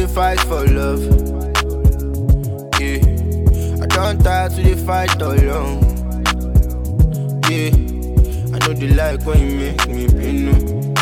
fight for love. Yeah, I don't tire to the fight alone. Yeah, I know the like when you make me pinu.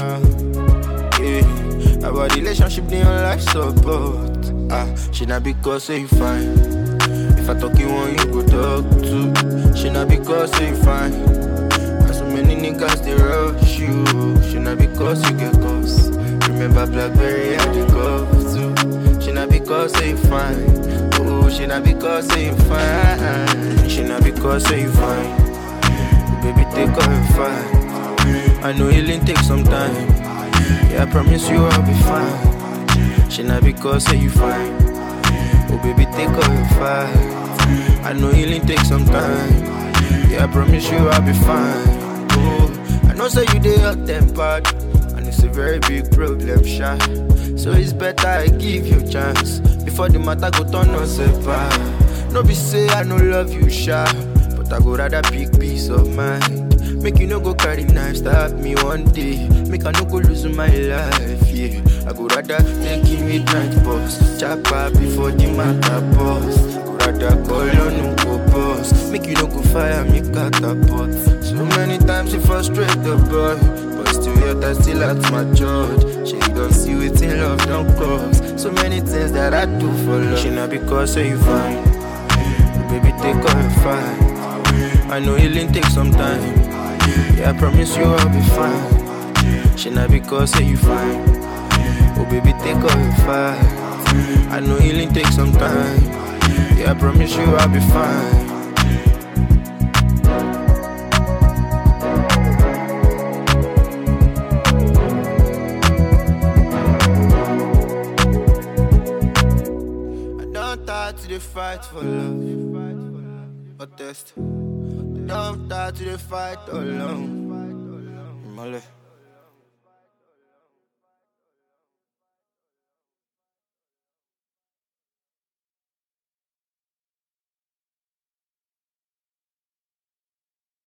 Yeah, about the relationship, they on life support. She not because say you fine. If I talk you want, you go talk too. She not because say you fine. And so many niggas they rush you. She not because you get cause. Remember Blackberry had the cup too. She not because say you fine. Oh, she not because say you fine. She not because say you fine. Baby, take off and fine. I know healing takes some time. Yeah, I promise you I'll be fine. She not because say you fine. Oh baby, take off and fine. I know healing takes some time. Yeah, I promise you I'll be fine. Oh, I know say you dey hot tempered, and it's a very big problem, sha. So it's better I give you a chance before the matter go turn us apart. No be say I no love you, sha, but I go rather big peace of mind. Make you no go carry knife, stab me one day. Make I no go lose my life, yeah. I go rather take you midnight boss. Chopper before the matter boss. Go rather call on no go boss. Make you no go fire me catapult. So many times you frustrate the boy, but still yet I still at my church. She don't see waiting love don't cause. So many things that I do for love. She not because say you fine. Baby, take off and fine. I know healing takes some time. Yeah, I promise you I'll be fine. She not because say you fine. Oh baby, take off and fine. I know healing takes some time. Yeah, I promise you I'll be fine. I don't tire to the fight for love. But test. Don't tire to the fight alone. Male.